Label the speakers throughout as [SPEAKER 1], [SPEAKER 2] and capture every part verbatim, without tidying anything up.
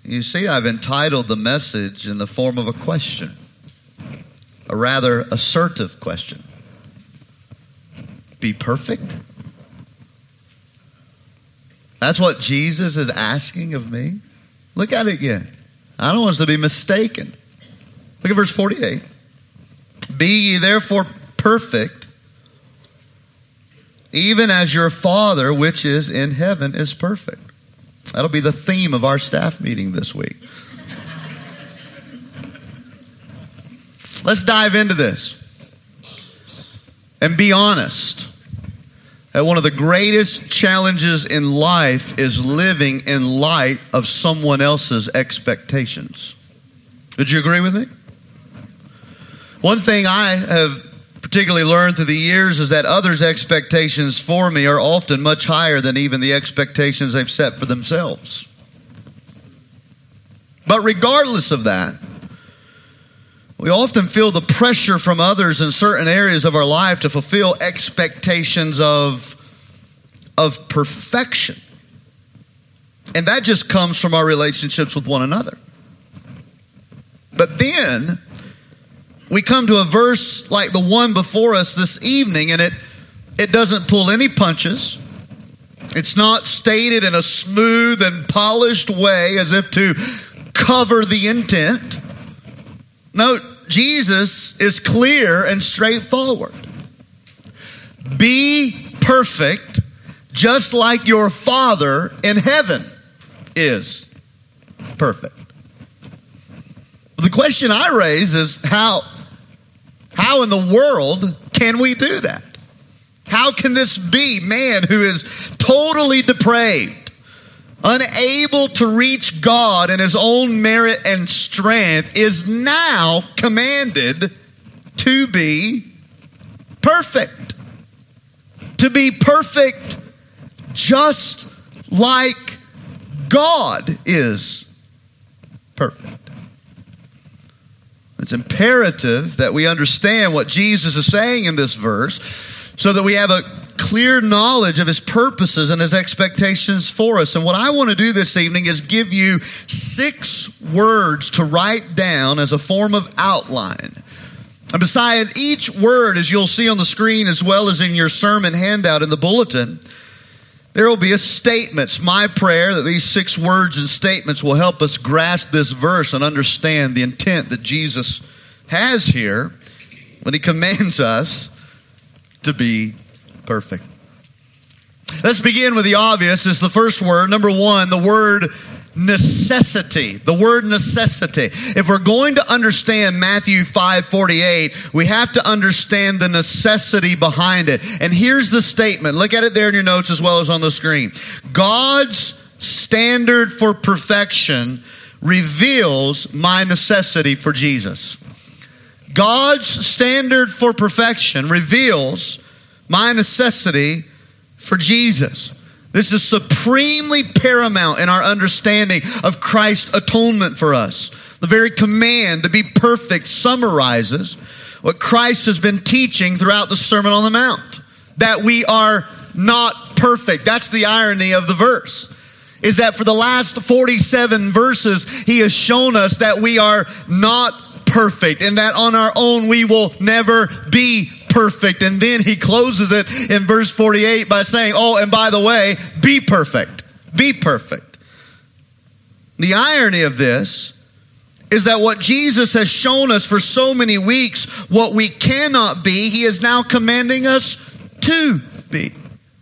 [SPEAKER 1] You see, I've entitled the message in the form of a question, a rather assertive question. Be perfect? That's what Jesus is asking of me. Look at it again. I don't want us to be mistaken. Look at verse forty-eight. Be ye therefore perfect, even as your Father which is in heaven is perfect. That'll be the theme of our staff meeting this week. Let's dive into this and be honest. That one of the greatest challenges in life is living in light of someone else's expectations. Would you agree with me? One thing I have particularly learned through the years is that others' expectations for me are often much higher than even the expectations they've set for themselves. But regardless of that, we often feel the pressure from others in certain areas of our life to fulfill expectations of, of perfection. And that just comes from our relationships with one another. But then we come to a verse like the one before us this evening, and it, it doesn't pull any punches. It's not stated in a smooth and polished way as if to cover the intent. No, Jesus is clear and straightforward. Be perfect just like your Father in heaven is perfect. The question I raise is how, how in the world can we do that? How can this be? Man who is totally depraved, unable to reach God in his own merit and strength, is now commanded to be perfect. To be perfect just like God is perfect. It's imperative that we understand what Jesus is saying in this verse so that we have a clear knowledge of his purposes and his expectations for us. And what I want to do this evening is give you six words to write down as a form of outline. And beside each word, as you'll see on the screen as well as in your sermon handout in the bulletin, there will be a statement. It's my prayer that these six words and statements will help us grasp this verse and understand the intent that Jesus has here when he commands us to be perfect. Let's begin with the obvious. It's the first word. Number one, the word necessity. The word necessity. If we're going to understand Matthew five forty-eight, we have to understand the necessity behind it. And here's the statement. Look at it there in your notes as well as on the screen. God's standard for perfection reveals my necessity for Jesus. God's standard for perfection reveals my necessity for Jesus. This is supremely paramount in our understanding of Christ's atonement for us. The very command to be perfect summarizes what Christ has been teaching throughout the Sermon on the Mount. That we are not perfect. That's the irony of the verse. Is that for the last forty-seven verses, he has shown us that we are not perfect. And that on our own we will never be perfect. And then he closes it in verse forty-eight by saying, oh, and by the way, be perfect. Be perfect. The irony of this is that what Jesus has shown us for so many weeks, what we cannot be, he is now commanding us to be.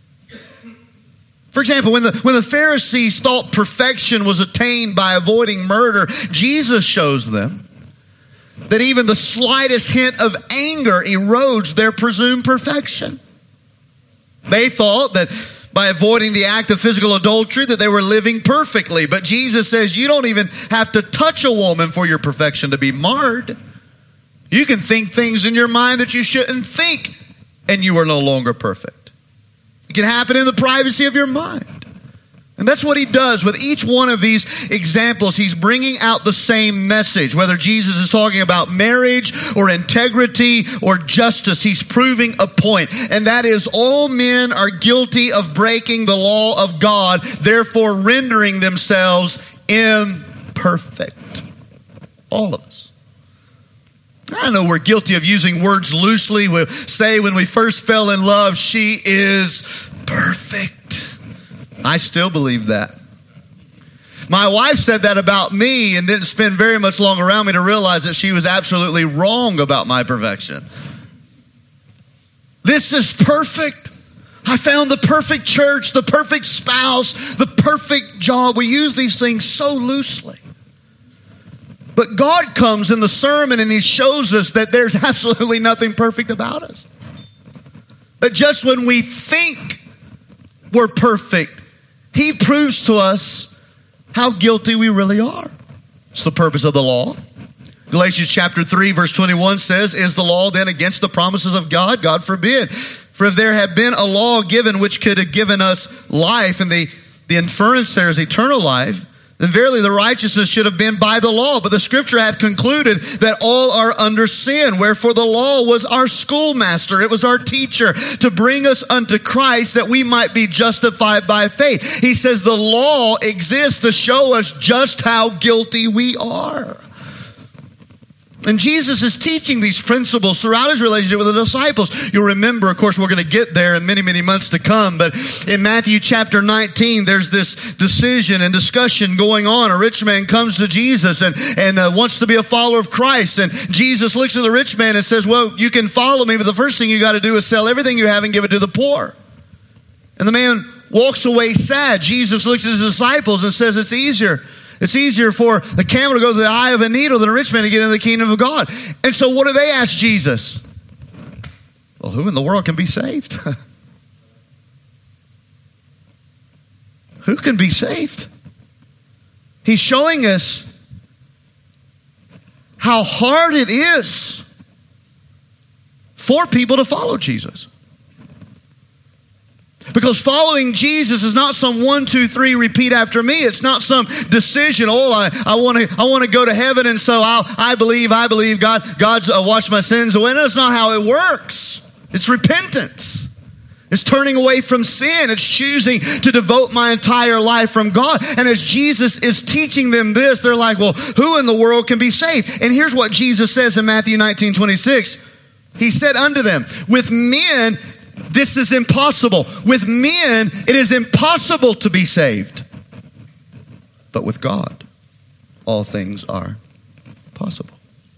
[SPEAKER 1] For example, when the, when the Pharisees thought perfection was attained by avoiding murder, Jesus shows them that even the slightest hint of anger erodes their presumed perfection. They thought that by avoiding the act of physical adultery that they were living perfectly. But Jesus says you don't even have to touch a woman for your perfection to be marred. You can think things in your mind that you shouldn't think, and you are no longer perfect. It can happen in the privacy of your mind. And that's what he does with each one of these examples. He's bringing out the same message. Whether Jesus is talking about marriage or integrity or justice, he's proving a point. And that is all men are guilty of breaking the law of God, therefore rendering themselves imperfect. perfect. All of us. I know we're guilty of using words loosely. We say when we first fell in love, she is perfect. I still believe that. My wife said that about me and didn't spend very much long around me to realize that she was absolutely wrong about my perfection. This is perfect. I found the perfect church, the perfect spouse, the perfect job. We use these things so loosely. But God comes in the sermon and he shows us that there's absolutely nothing perfect about us. That just when we think we're perfect, he proves to us how guilty we really are. It's the purpose of the law. Galatians chapter three verse twenty-one says, is the law then against the promises of God? God forbid. For if there had been a law given which could have given us life, and the, the inference there is eternal life, then verily the righteousness should have been by the law. But the scripture hath concluded that all are under sin. Wherefore the law was our schoolmaster. It was our teacher to bring us unto Christ that we might be justified by faith. He says the law exists to show us just how guilty we are. And Jesus is teaching these principles throughout his relationship with the disciples. You'll remember, of course, we're going to get there in many, many months to come. But in Matthew chapter nineteen, there's this decision and discussion going on. A rich man comes to Jesus and, and uh, wants to be a follower of Christ. And Jesus looks at the rich man and says, well, you can follow me, but the first thing you got to do is sell everything you have and give it to the poor. And the man walks away sad. Jesus looks at his disciples and says, it's easier. It's easier for the camel to go to the eye of a needle than a rich man to get into the kingdom of God. And so what do they ask Jesus? Well, who in the world can be saved? Who can be saved? He's showing us how hard it is for people to follow Jesus. Because following Jesus is not some one, two, three, repeat after me. It's not some decision. Oh, I, I want to I want to go to heaven, and so I'll, I believe, I believe God, God's uh, washed my sins away. No, that's not how it works. It's repentance. It's turning away from sin. It's choosing to devote my entire life from God. And as Jesus is teaching them this, they're like, well, who in the world can be saved? And here's what Jesus says in Matthew nineteen twenty-six. He said unto them, with men, this is impossible. With men, it is impossible to be saved. But with God, all things are possible.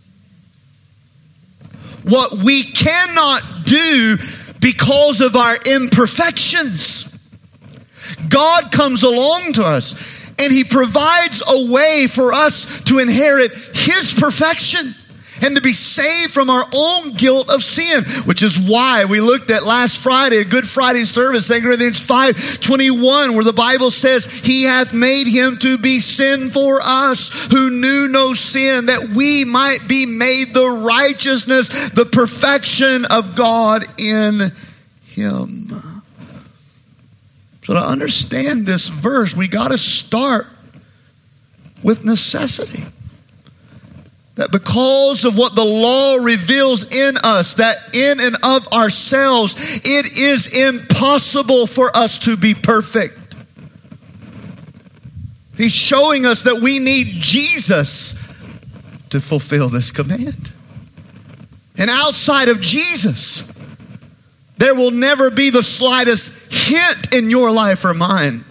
[SPEAKER 1] What we cannot do because of our imperfections, God comes along to us and he provides a way for us to inherit his perfection and to be saved from our own guilt of sin, which is why we looked at last Friday, a Good Friday service, Second Corinthians five twenty-one, where the Bible says, he hath made him to be sin for us who knew no sin, that we might be made the righteousness, the perfection of God in him. So to understand this verse, we got to start with necessity. That because of what the law reveals in us, that in and of ourselves, it is impossible for us to be perfect. He's showing us that we need Jesus to fulfill this command. And outside of Jesus, there will never be the slightest hint in your life or mine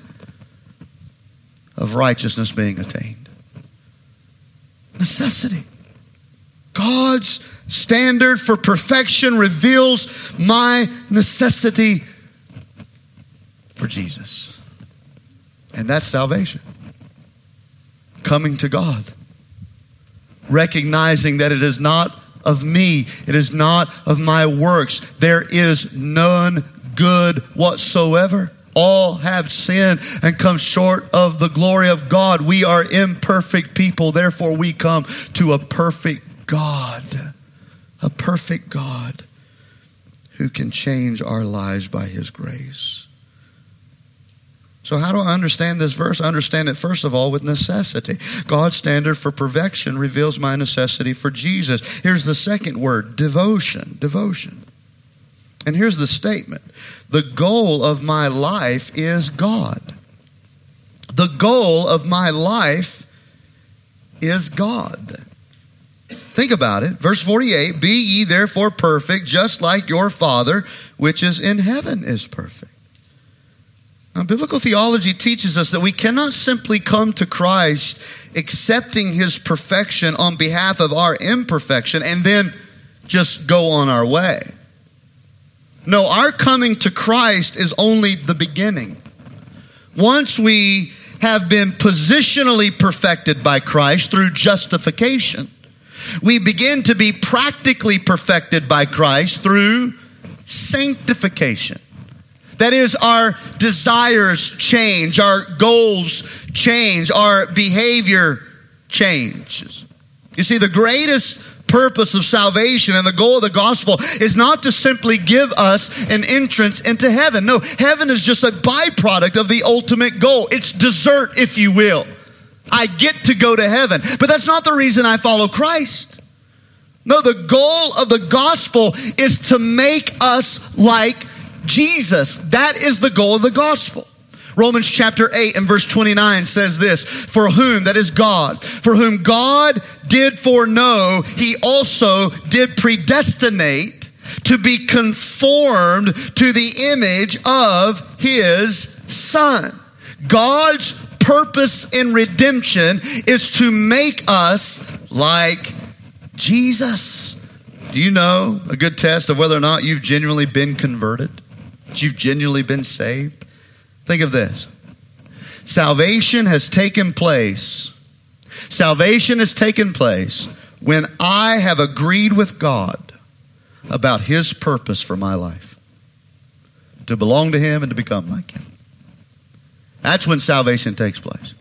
[SPEAKER 1] of righteousness being attained. Necessity. God's standard for perfection reveals my necessity for Jesus. And that's salvation. Coming to God. Recognizing that it is not of me. It is not of my works. There is none good whatsoever. All have sinned and come short of the glory of God. We are imperfect people. Therefore, we come to a perfect God. A perfect God who can change our lives by his grace. So how do I understand this verse? I understand it, first of all, with necessity. God's standard for perfection reveals my necessity for Jesus. Here's the second word, devotion. Devotion. And here's the statement. The goal of my life is God. The goal of my life is God. Think about it. Verse forty-eight, be ye therefore perfect, just like your Father, which is in heaven, is perfect. Now, biblical theology teaches us that we cannot simply come to Christ accepting his perfection on behalf of our imperfection and then just go on our way. No, our coming to Christ is only the beginning. Once we have been positionally perfected by Christ through justification, we begin to be practically perfected by Christ through sanctification. That is, our desires change, our goals change, our behavior changes. You see, the greatest purpose of salvation and the goal of the gospel is not to simply give us an entrance into heaven. No, heaven is just a byproduct of the ultimate goal. It's dessert, if you will. I get to go to heaven. But that's not the reason I follow Christ. No, the goal of the gospel is to make us like Jesus. That is the goal of the gospel. Romans chapter eight and verse twenty-nine says this, for whom, that is God, for whom God did foreknow, he also did predestinate to be conformed to the image of his Son. God's purpose in redemption is to make us like Jesus. Do you know a good test of whether or not you've genuinely been converted? That you've genuinely been saved? Think of this. Salvation has taken place. Salvation has taken place when I have agreed with God about his purpose for my life. To belong to him and to become like him. That's when salvation takes place.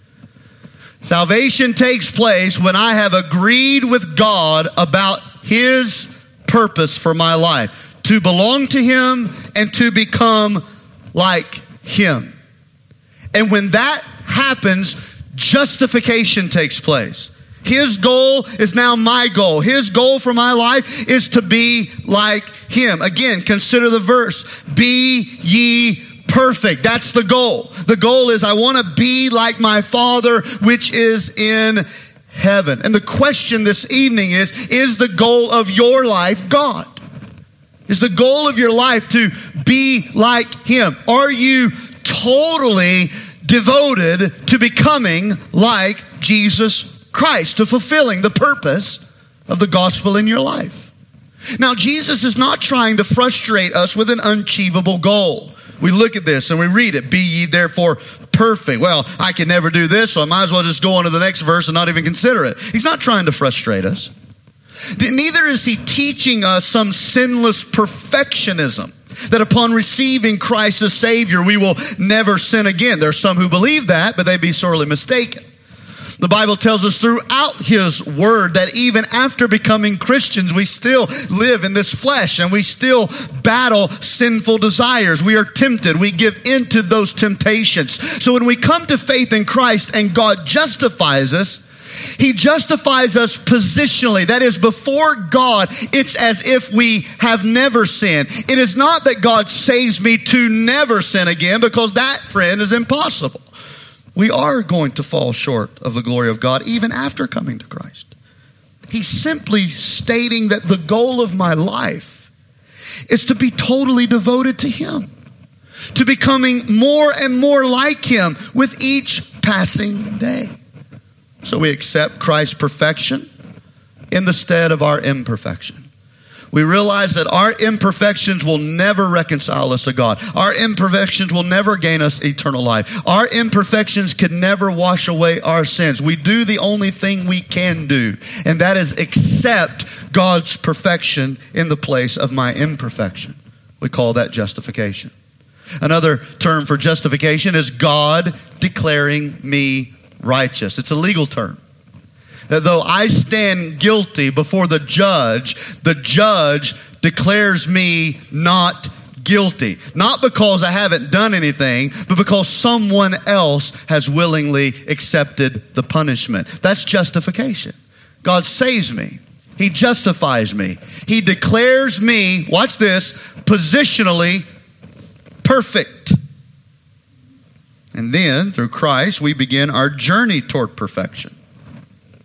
[SPEAKER 1] Salvation takes place when I have agreed with God about his purpose for my life. To belong to him and to become like him. And when that happens, justification takes place. His goal is now my goal. His goal for my life is to be like him. Again, consider the verse. Be ye perfect. That's the goal. The goal is I want to be like my Father which is in heaven. And the question this evening is, is the goal of your life God? Is the goal of your life to be like him? Are you totally devoted to becoming like Jesus Christ, to fulfilling the purpose of the gospel in your life? Now, Jesus is not trying to frustrate us with an unachievable goal. We look at this and we read it, be ye therefore perfect. Well, I can never do this, so I might as well just go on to the next verse and not even consider it. He's not trying to frustrate us. Neither is he teaching us some sinless perfectionism, that upon receiving Christ as Savior, we will never sin again. There are some who believe that, but they'd be sorely mistaken. The Bible tells us throughout his word that even after becoming Christians, we still live in this flesh and we still battle sinful desires. We are tempted. We give into those temptations. So when we come to faith in Christ and God justifies us, he justifies us positionally. That is, before God, it's as if we have never sinned. It is not that God saves me to never sin again, because that, friend, is impossible. We are going to fall short of the glory of God even after coming to Christ. He's simply stating that the goal of my life is to be totally devoted to him, to becoming more and more like him with each passing day. So we accept Christ's perfection in the stead of our imperfection. We realize that our imperfections will never reconcile us to God. Our imperfections will never gain us eternal life. Our imperfections can never wash away our sins. We do the only thing we can do, and that is accept God's perfection in the place of my imperfection. We call that justification. Another term for justification is God declaring me righteous. It's a legal term. That though I stand guilty before the judge, the judge declares me not guilty. Not because I haven't done anything, but because someone else has willingly accepted the punishment. That's justification. God saves me. He justifies me. He declares me, watch this, positionally perfect. And then, through Christ, we begin our journey toward perfection.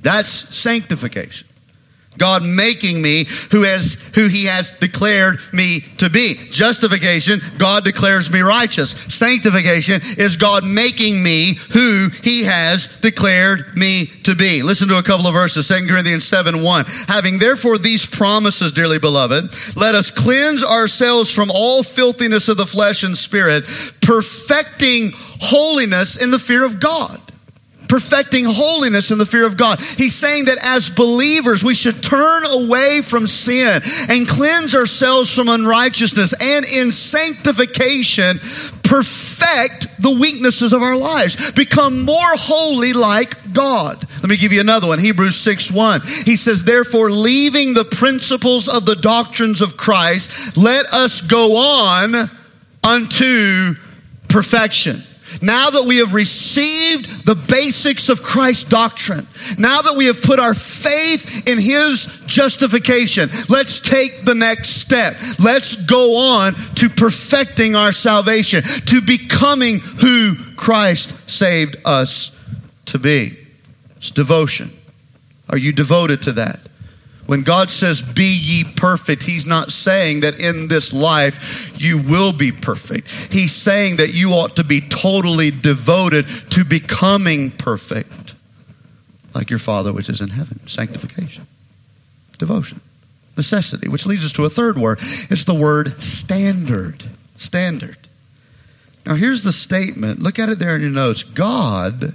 [SPEAKER 1] That's sanctification. God making me who has who he has declared me to be. Justification, God declares me righteous. Sanctification is God making me who he has declared me to be. Listen to a couple of verses. Second Corinthians seven one. Having therefore these promises, dearly beloved, let us cleanse ourselves from all filthiness of the flesh and spirit, perfecting holiness in the fear of God. Perfecting holiness in the fear of God. He's saying that as believers, we should turn away from sin and cleanse ourselves from unrighteousness, and in sanctification, perfect the weaknesses of our lives. Become more holy like God. Let me give you another one. Hebrews six one. He says, therefore, leaving the principles of the doctrines of Christ, let us go on unto perfection. Now that we have received the basics of Christ's doctrine, now that we have put our faith in his justification, let's take the next step. Let's go on to perfecting our salvation, to becoming who Christ saved us to be. It's devotion. Are you devoted to that? When God says, be ye perfect, he's not saying that in this life you will be perfect. He's saying that you ought to be totally devoted to becoming perfect, like your Father which is in heaven. Sanctification, devotion, necessity, which leads us to a third word. It's the word standard. Standard. Now here's the statement. Look at it there in your notes. God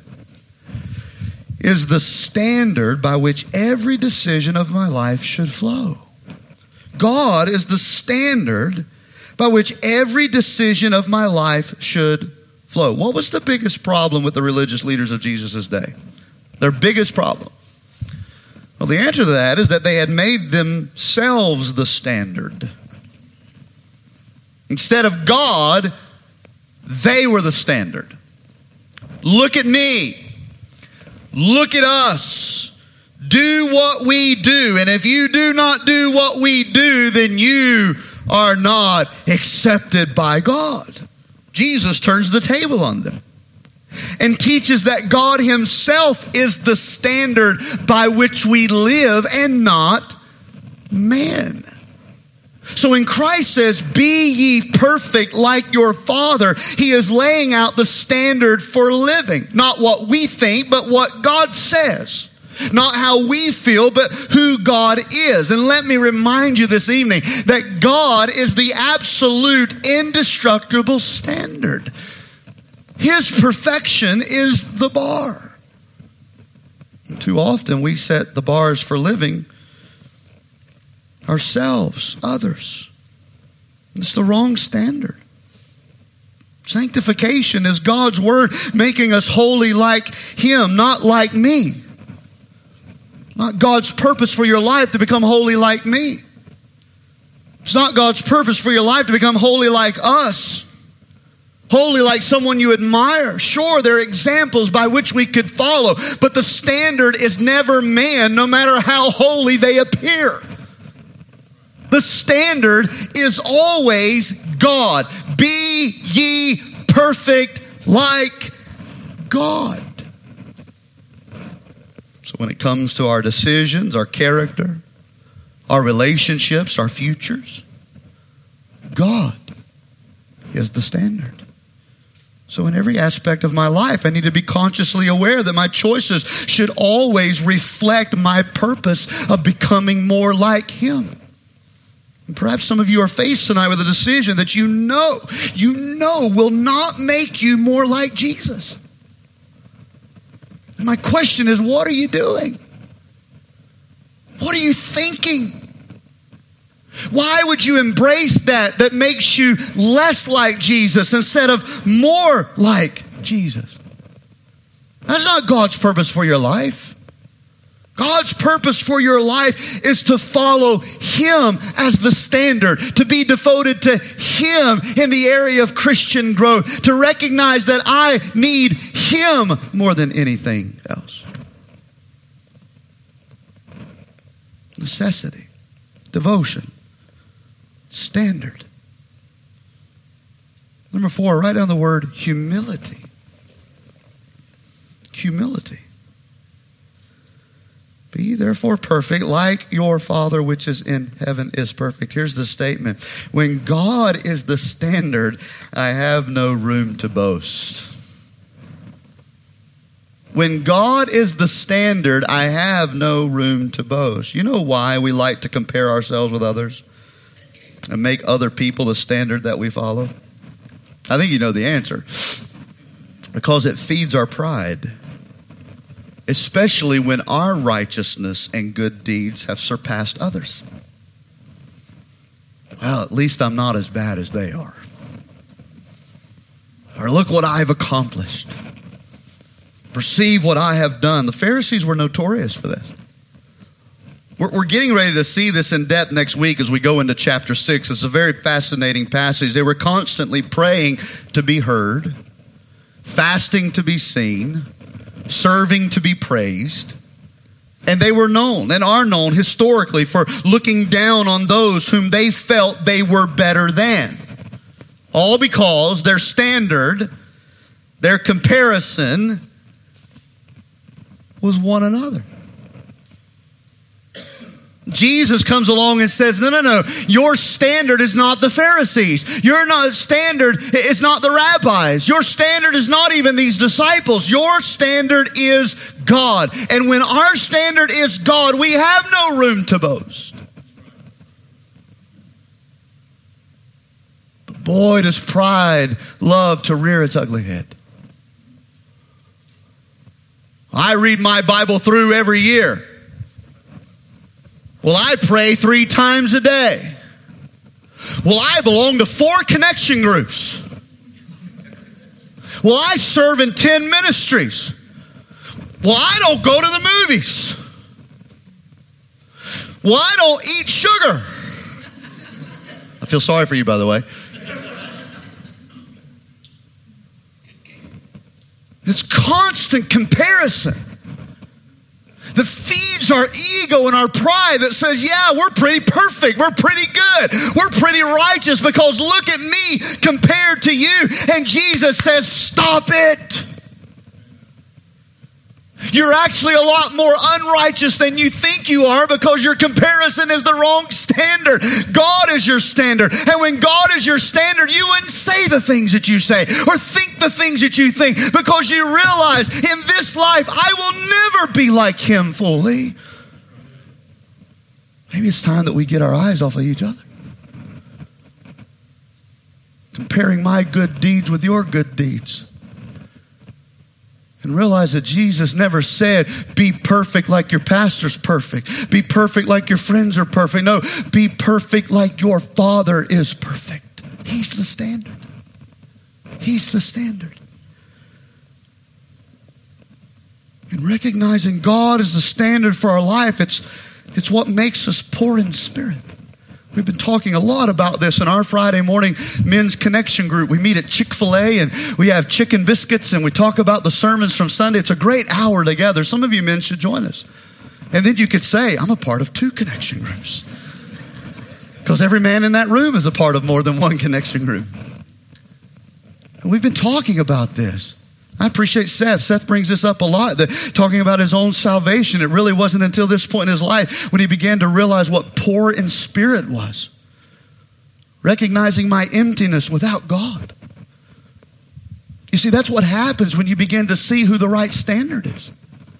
[SPEAKER 1] is the standard by which every decision of my life should flow. God is the standard by which every decision of my life should flow. What was the biggest problem with the religious leaders of Jesus' day? Their biggest problem? Well, the answer to that is that they had made themselves the standard. Instead of God, they were the standard. Look at me. Look at us. Do what we do. And if you do not do what we do, then you are not accepted by God. Jesus turns the table on them and teaches that God himself is the standard by which we live and not man. So when Christ says, be ye perfect like your Father, he is laying out the standard for living. Not what we think, but what God says. Not how we feel, but who God is. And let me remind you this evening that God is the absolute, indestructible standard. His perfection is the bar. And too often we set the bars for living ourselves, others. It's the wrong standard. Sanctification is God's word making us holy like him, not like me. Not God's purpose for your life to become holy like me. It's not God's purpose for your life to become holy like us. Holy like someone you admire. Sure, there are examples by which we could follow, but the standard is never man, no matter how holy they appear. The standard is always God. Be ye perfect like God. So when it comes to our decisions, our character, our relationships, our futures, God is the standard. So in every aspect of my life, I need to be consciously aware that my choices should always reflect my purpose of becoming more like him. Perhaps some of you are faced tonight with a decision that you know, you know will not make you more like Jesus. And my question is, what are you doing? What are you thinking? Why would you embrace that that makes you less like Jesus instead of more like Jesus? That's not God's purpose for your life. God's purpose for your life is to follow him as the standard, to be devoted to him in the area of Christian growth, to recognize that I need him more than anything else. Necessity, devotion, standard. Number four, write down the word humility. Humility. Be therefore perfect, like your Father which is in heaven is perfect. Here's the statement. When God is the standard, I have no room to boast. When God is the standard, I have no room to boast. You know why we like to compare ourselves with others and make other people the standard that we follow? I think you know the answer. Because it feeds our pride. Especially when our righteousness and good deeds have surpassed others. Well, at least I'm not as bad as they are. Or look what I've accomplished. Perceive what I have done. The Pharisees were notorious for this. We're, we're getting ready to see this in depth next week as we go into chapter six. It's a very fascinating passage. They were constantly praying to be heard, fasting to be seen, serving to be praised. And they were known and are known historically for looking down on those whom they felt they were better than. All because their standard, their comparison was one another. Jesus comes along and says, no, no, no, your standard is not the Pharisees. Your not, standard is not the rabbis. Your standard is not even these disciples. Your standard is God. And when our standard is God, we have no room to boast. But boy, does pride love to rear its ugly head. I read my Bible through every year. Well, I pray three times a day. Well, I belong to four connection groups. Well, I serve in ten ministries. Well, I don't go to the movies. Well, I don't eat sugar. I feel sorry for you, by the way. It's constant comparison that feeds our ego and our pride that says, yeah, we're pretty perfect. We're pretty good. We're pretty righteous because look at me compared to you. And Jesus says, stop it. You're actually a lot more unrighteous than you think you are because your comparison is the wrong standard. God is your standard. And when God is your standard, you wouldn't say the things that you say or think the things that you think because you realize in this life, I will never be like him fully. Maybe it's time that we get our eyes off of each other. Comparing my good deeds with your good deeds. And realize that Jesus never said, be perfect like your pastor's perfect. Be perfect like your friends are perfect. No, be perfect like your Father is perfect. He's the standard. He's the standard. And recognizing God as the standard for our life, it's, it's what makes us poor in spirit. We've been talking a lot about this in our Friday morning men's connection group. We meet at Chick-fil-A and we have chicken biscuits and we talk about the sermons from Sunday. It's a great hour together. Some of you men should join us. And then you could say, I'm a part of two connection groups. Because every man in that room is a part of more than one connection group. And we've been talking about this. I appreciate Seth. Seth brings this up a lot, that talking about his own salvation. It really wasn't until this point in his life when he began to realize what poor in spirit was. Recognizing my emptiness without God. You see, that's what happens when you begin to see who the right standard is.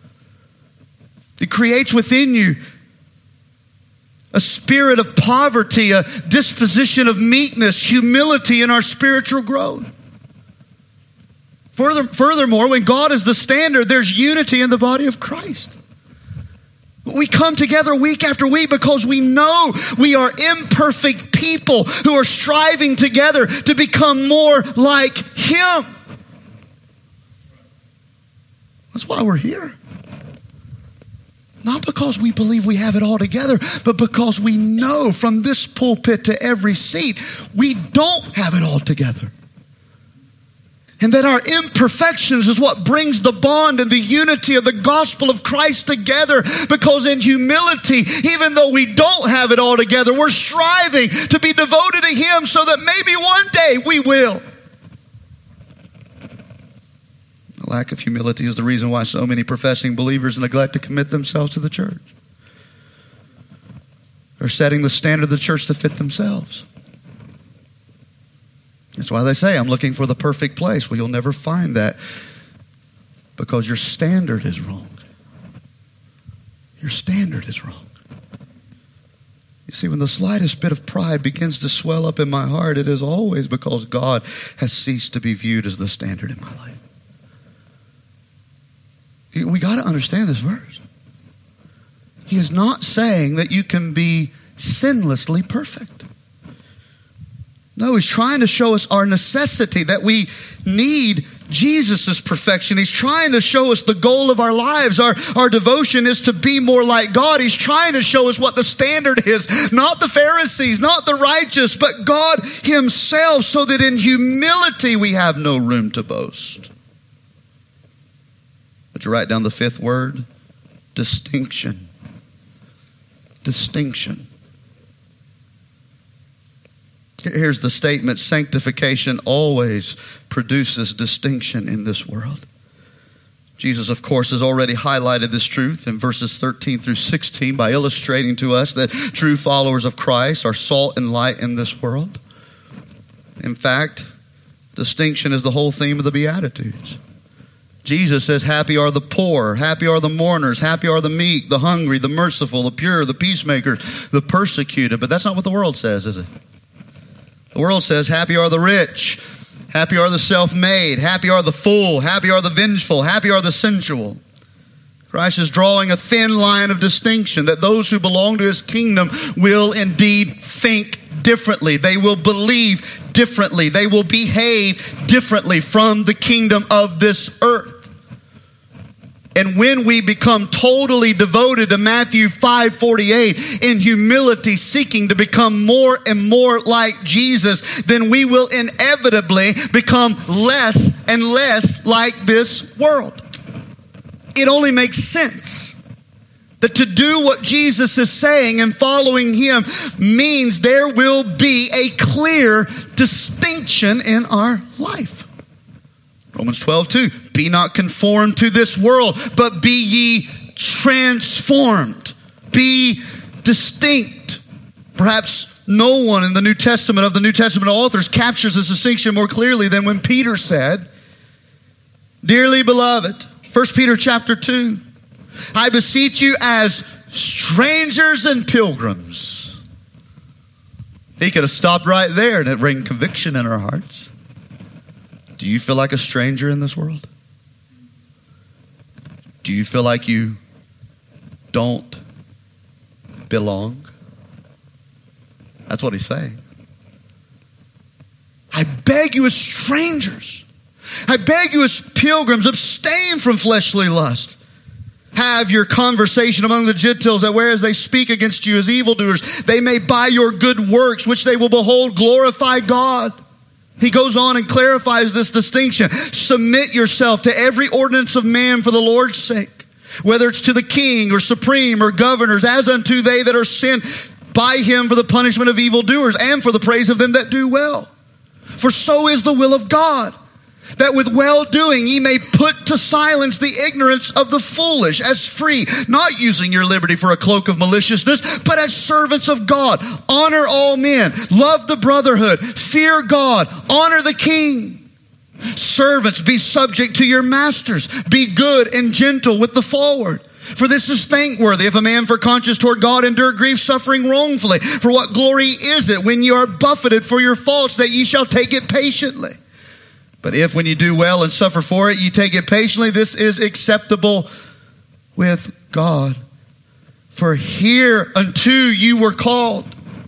[SPEAKER 1] It creates within you a spirit of poverty, a disposition of meekness, humility in our spiritual growth. Further, furthermore, when God is the standard, there's unity in the body of Christ. We come together week after week because we know we are imperfect people who are striving together to become more like Him. That's why we're here. Not because we believe we have it all together, but because we know from this pulpit to every seat, we don't have it all together. And that our imperfections is what brings the bond and the unity of the gospel of Christ together. Because in humility, even though we don't have it all together, we're striving to be devoted to Him so that maybe one day we will. The lack of humility is the reason why so many professing believers neglect to commit themselves to the church. They're setting the standard of the church to fit themselves. That's why they say, I'm looking for the perfect place. Well, you'll never find that because your standard is wrong. Your standard is wrong. You see, when the slightest bit of pride begins to swell up in my heart, it is always because God has ceased to be viewed as the standard in my life. We got to understand this verse. He is not saying that you can be sinlessly perfect. No, he's trying to show us our necessity, that we need Jesus' perfection. He's trying to show us the goal of our lives. Our, our devotion is to be more like God. He's trying to show us what the standard is. Not the Pharisees, not the righteous, but God himself, so that in humility we have no room to boast. Would you write down the fifth word? Distinction. Distinction. Here's the statement: sanctification always produces distinction in this world. Jesus, of course, has already highlighted this truth in verses thirteen through sixteen by illustrating to us that true followers of Christ are salt and light in this world. In fact, distinction is the whole theme of the Beatitudes. Jesus says, happy are the poor, happy are the mourners, happy are the meek, the hungry, the merciful, the pure, the peacemakers, the persecuted. But that's not what the world says, is it? The world says, happy are the rich, happy are the self-made, happy are the full, happy are the vengeful, happy are the sensual. Christ is drawing a thin line of distinction that those who belong to his kingdom will indeed think differently. They will believe differently. They will behave differently from the kingdom of this earth. And when we become totally devoted to Matthew five forty-eight in humility, seeking to become more and more like Jesus, then we will inevitably become less and less like this world. It only makes sense that to do what Jesus is saying and following him means there will be a clear distinction in our life. Romans twelve two, be not conformed to this world, but be ye transformed. Be distinct. Perhaps no one in the New Testament of the New Testament authors captures this distinction more clearly than when Peter said, dearly beloved, First Peter chapter two, I beseech you as strangers and pilgrims. He could have stopped right there and it bring conviction in our hearts. Do you feel like a stranger in this world? Do you feel like you don't belong? That's what he's saying. I beg you as strangers, I beg you as pilgrims, abstain from fleshly lust. Have your conversation among the Gentiles, that whereas they speak against you as evildoers, they may by your good works, which they will behold, glorify God. He goes on and clarifies this distinction. Submit yourself to every ordinance of man for the Lord's sake, whether it's to the king or supreme or governors, as unto they that are sent by him for the punishment of evildoers and for the praise of them that do well. For so is the will of God, that with well-doing ye may put to silence the ignorance of the foolish, as free, not using your liberty for a cloak of maliciousness, but as servants of God. Honor all men, love the brotherhood, fear God, honor the king. Servants, be subject to your masters. Be good and gentle with the forward. For this is thankworthy, if a man for conscience toward God endure grief, suffering wrongfully. For what glory is it when you are buffeted for your faults, that ye shall take it patiently? But if when you do well and suffer for it, you take it patiently, this is acceptable with God. For hereunto you were called,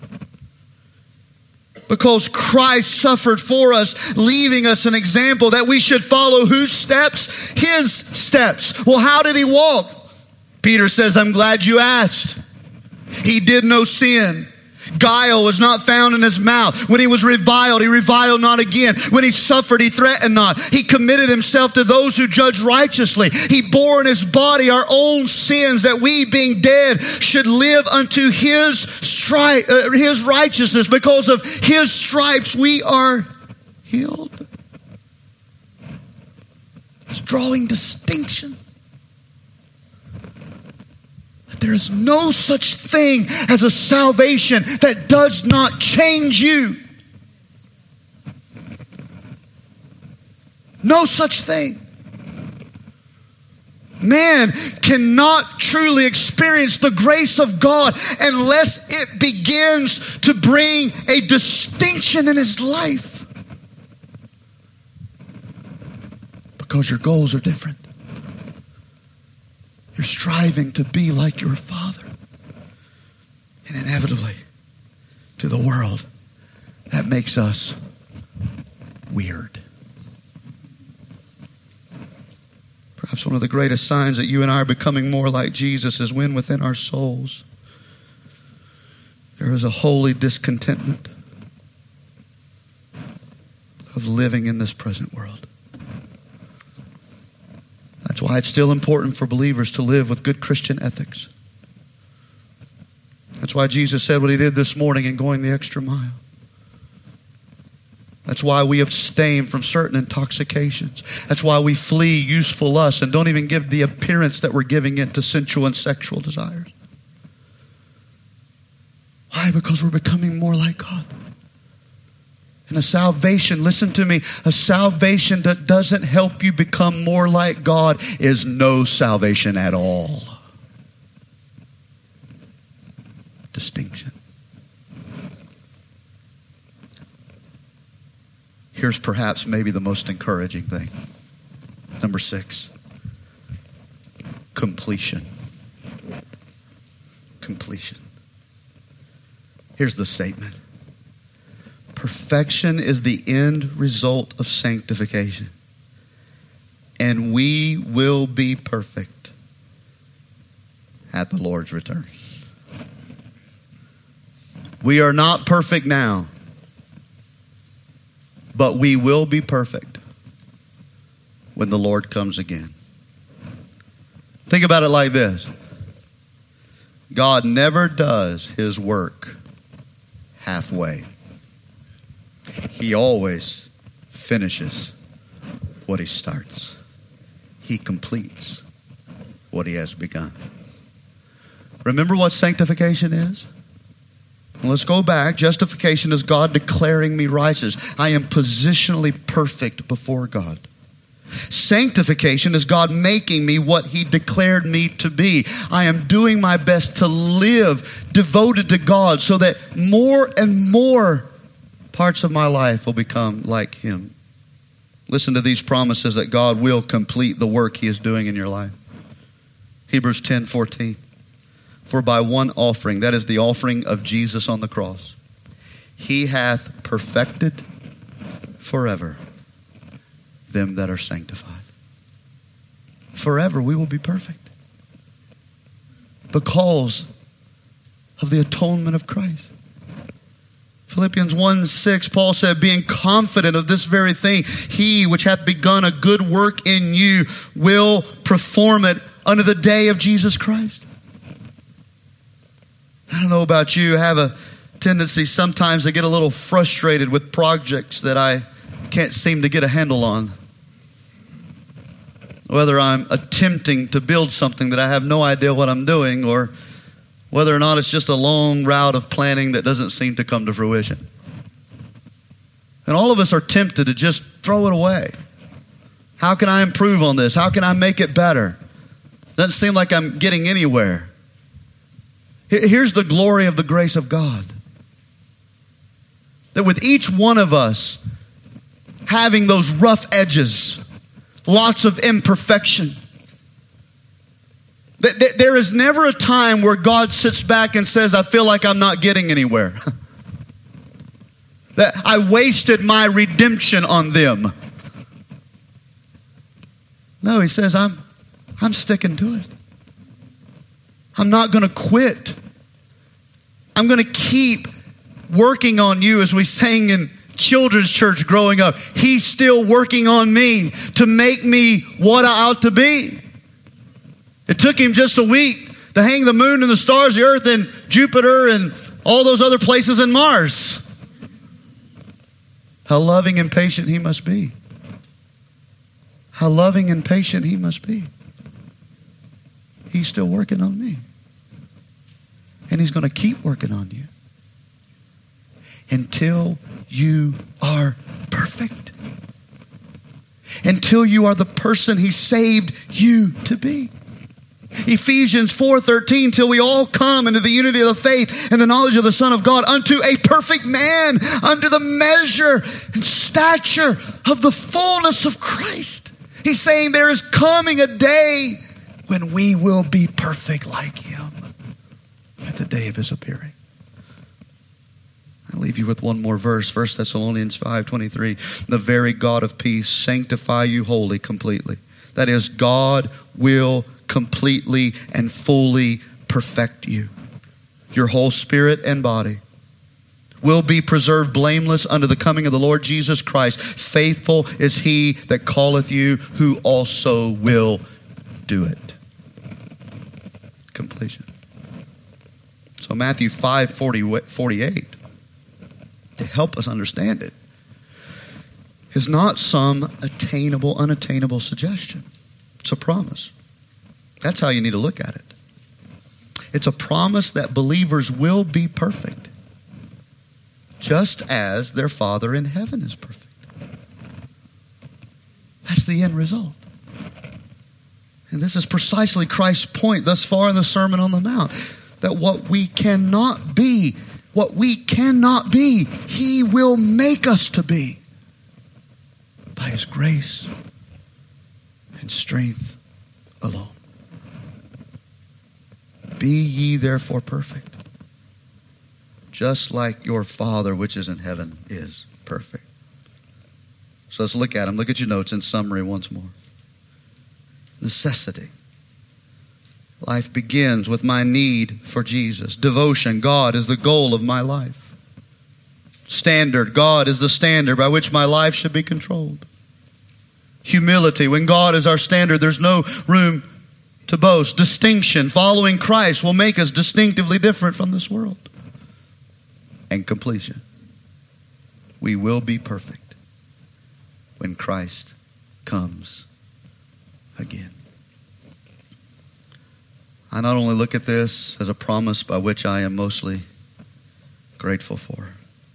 [SPEAKER 1] because Christ suffered for us, leaving us an example that we should follow whose steps? His steps. Well, how did he walk? Peter says, I'm glad you asked. He did no sin. Guile was not found in his mouth. When he was reviled, he reviled not again. When he suffered, he threatened not. He committed himself to those who judge righteously. He bore in his body our own sins, that we, being dead, should live unto his stri- uh, his righteousness. Because of his stripes we are healed. He's drawing distinction. there is no such thing as a salvation that does not change you. No such thing. Man cannot truly experience the grace of God unless it begins to bring a distinction in his life. Because your goals are different. You're striving to be like your Father. And inevitably, to the world, that makes us weird. Perhaps one of the greatest signs that you and I are becoming more like Jesus is when within our souls there is a holy discontentment of living in this present world. That's why it's still important for believers to live with good Christian ethics. That's why Jesus said what he did this morning in going the extra mile. That's why we abstain from certain intoxications. That's why we flee useful lusts and don't even give the appearance that we're giving it to sensual and sexual desires. Why? Because we're becoming more like God. And a salvation, listen to me, a salvation that doesn't help you become more like God is no salvation at all. Distinction. Here's perhaps maybe the most encouraging thing. Number six. Completion. Completion. Here's the statement. Perfection is the end result of sanctification. And we will be perfect at the Lord's return. We are not perfect now. But we will be perfect when the Lord comes again. Think about it like this. God never does his work halfway. He always finishes what he starts. He completes what he has begun. Remember what sanctification is? Let's go back. Justification is God declaring me righteous. I am positionally perfect before God. Sanctification is God making me what he declared me to be. I am doing my best to live devoted to God so that more and more parts of my life will become like him. Listen to these promises that God will complete the work he is doing in your life. Hebrews ten fourteen. For by one offering, that is the offering of Jesus on the cross, he hath perfected forever them that are sanctified. Forever we will be perfect because of the atonement of Christ. Philippians one six, Paul said, being confident of this very thing, he which hath begun a good work in you will perform it unto the day of Jesus Christ. I don't know about you, I have a tendency sometimes to get a little frustrated with projects that I can't seem to get a handle on. Whether I'm attempting to build something that I have no idea what I'm doing, or whether or not it's just a long route of planning that doesn't seem to come to fruition. And all of us are tempted to just throw it away. How can I improve on this? How can I make it better? Doesn't seem like I'm getting anywhere. Here's the glory of the grace of God. That with each one of us having those rough edges, lots of imperfection, that there is never a time where God sits back and says, I feel like I'm not getting anywhere. That I wasted my redemption on them. No, he says, I'm, I'm sticking to it. I'm not going to quit. I'm going to keep working on you, as we sang in children's church growing up. He's still working on me to make me what I ought to be. It took him just a week to hang the moon and the stars, the earth and Jupiter and all those other places in Mars. How loving and patient he must be. How loving and patient he must be. He's still working on me. And he's going to keep working on you until you are perfect. Until you are the person he saved you to be. Ephesians four thirteen, till we all come into the unity of the faith and the knowledge of the Son of God, unto a perfect man, under the measure and stature of the fullness of Christ. He's saying there is coming a day when we will be perfect like him at the day of his appearing. I'll leave you with one more verse, First Thessalonians five twenty-three. The very God of peace sanctify you wholly, completely. That is, God will completely and fully perfect you. Your whole spirit and body will be preserved blameless unto the coming of the Lord Jesus Christ. Faithful is he that calleth you, who also will do it. Completion. So Matthew five forty-eight, to help us understand it, is not some attainable, unattainable suggestion. It's a promise. That's how you need to look at it. It's a promise that believers will be perfect, just as their Father in heaven is perfect. That's the end result. And this is precisely Christ's point thus far in the Sermon on the Mount, that what we cannot be, what we cannot be, he will make us to be by his grace and strength alone. Be ye therefore perfect, just like your Father which is in heaven is perfect. So let's look at them. Look at your notes in summary once more. Necessity. Life begins with my need for Jesus. Devotion. God is the goal of my life. Standard. God is the standard by which my life should be controlled. Humility. When God is our standard, there's no room to boast. Distinction. Following Christ will make us distinctively different from this world. And completion. We will be perfect when Christ comes again. I not only look at this as a promise by which I am mostly grateful for,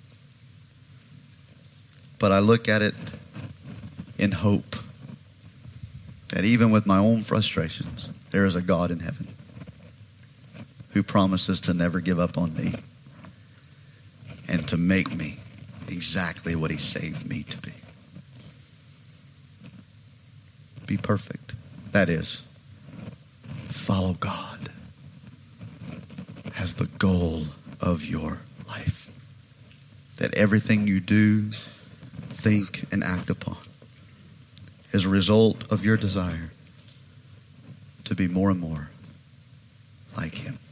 [SPEAKER 1] but I look at it in hope that even with my own frustrations, there is a God in heaven who promises to never give up on me and to make me exactly what he saved me to be. Be perfect. That is, follow God as the goal of your life. That everything you do, think, and act upon is a result of your desire to be more and more like him.